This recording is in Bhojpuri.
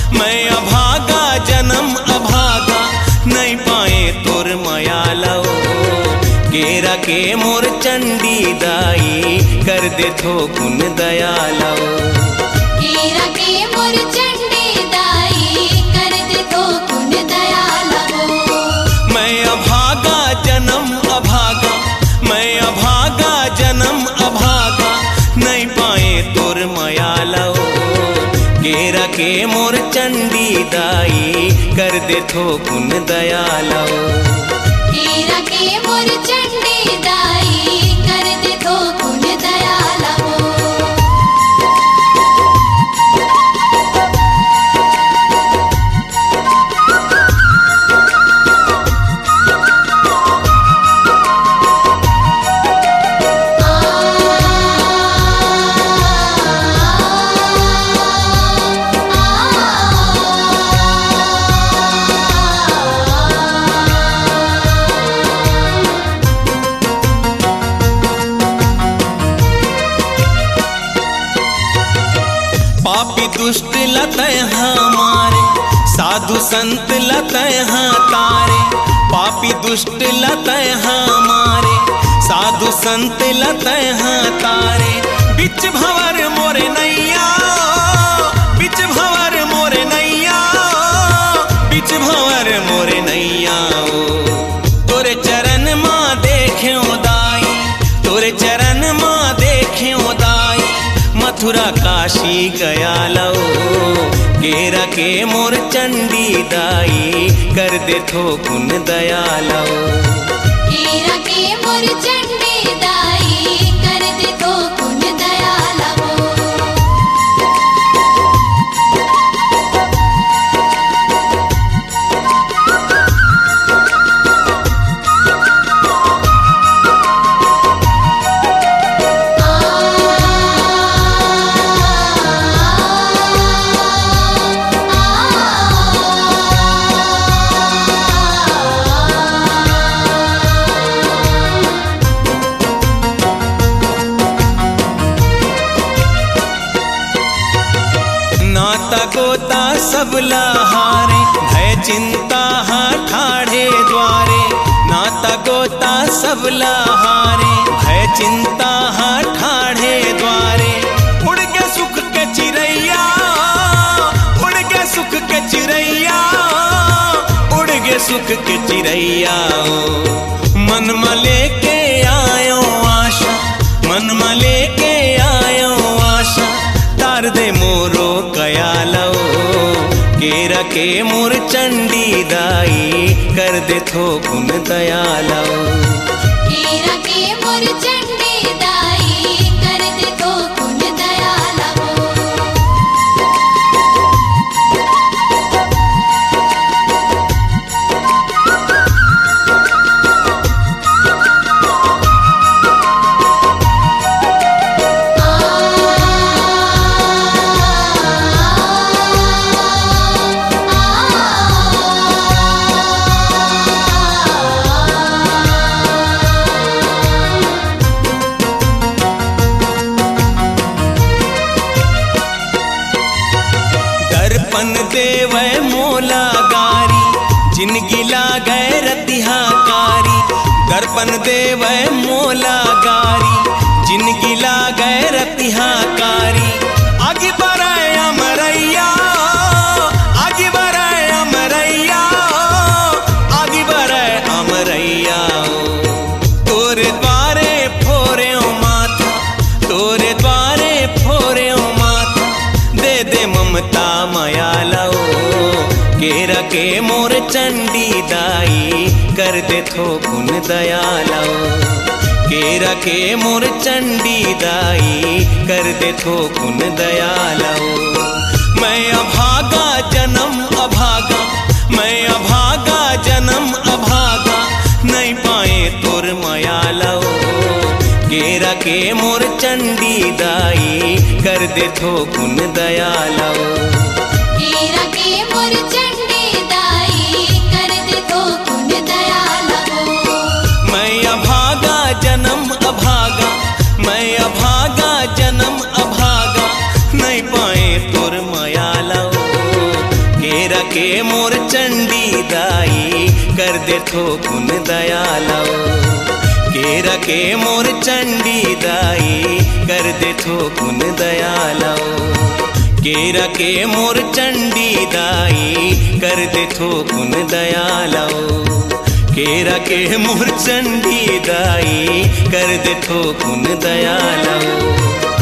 मैं अभागा जन्म अभागा नहीं पाए तुर माया लो केरा के मोर चंडी दाई कर दे थो गुन दयालो केरा के मोर चंडी दाई कर दे थो गुन दयालो मैं अभागा जन्म अभागा मैं अभागा जन्म अभागा नहीं पाए तुर माया लो केरा के मोर चंडी दाई कर दे थो गुन दयालो केरा के मोर चंडी दाई कर दे थो गुन दयालो पापी दुष्ट लतय हमारे साधु संत लतय हाँ तारे पापी दुष्ट लतय हमारे साधु संत लतय हाँ तारे बिच भंवर मोरे नैया बिच भंवर मोरे नैया बिच भंवर मोरे नैया तोरे चरण माँ देख्यो दाई तोरे चरण माँ देख्यो दाई मथुरा काशी गया लो केरा के मोर चंडी दाई कर दे थो गुन दयालो केरा के मोर चंडी दाई कर दे थो गुन दयालो नाता गोता सब लहारे भय चिंता हाँ ठाढ़े द्वारे नाता गोता सब लहारे भय चिंता हाँ ठाढ़े द्वारे उड़ के सुख के चिड़ैया उड़ के सुख के चिड़ैया उड़ के सुख के चिड़ैया मन में लेके आयो आशा मन में लेके आयो आशा तार दे मोरो कयालो केरा के मोर चंडी दाई कर दे थो गुन दयालो केरा के मोर चंडी दाई कर दे थो गुन दयालो दर्पण देवै मोला गारी जिनगी लागै रतिहाकारी दर्पण देवै मोला गारी जिनगी लागै रतिहाकारी आगे बढ़ाए अमरैया आगे बढ़ाए अमरैया आगे बढ़ाए अमरैया तोरे द्वारे फोरे माथा तोरे द्वारे फोरे माथा दे दे ममता माया लो केरा के मोर चंडी दाई कर दे थो गुन दयालो केरा के मोर चंडी दाई कर दे थो गुन दयालो मैं अभागा जन्म अभागा मैं अभागा जन्म अभागा नहीं पाए तुर माया लो केरा के मोर चंडी दाई कर दे थो गुन दयालो केरा के मोर चंडी दाई कर दे थो गुन दयालो मैं अभागा जन्म अभागा मैं अभागा जन्म अभागा नहीं पाए तुर माया लो के मोर चंडी दाई कर दे थोकुन दयालाओ। केरा के मोर चंडी दाई कर दे थोकुन दयालाओ। केरा के मोर चंडी दाई कर दे थोकुन दयालाओ। केरा के मोर चंडी दाई कर दे थोकुन दयालाओ।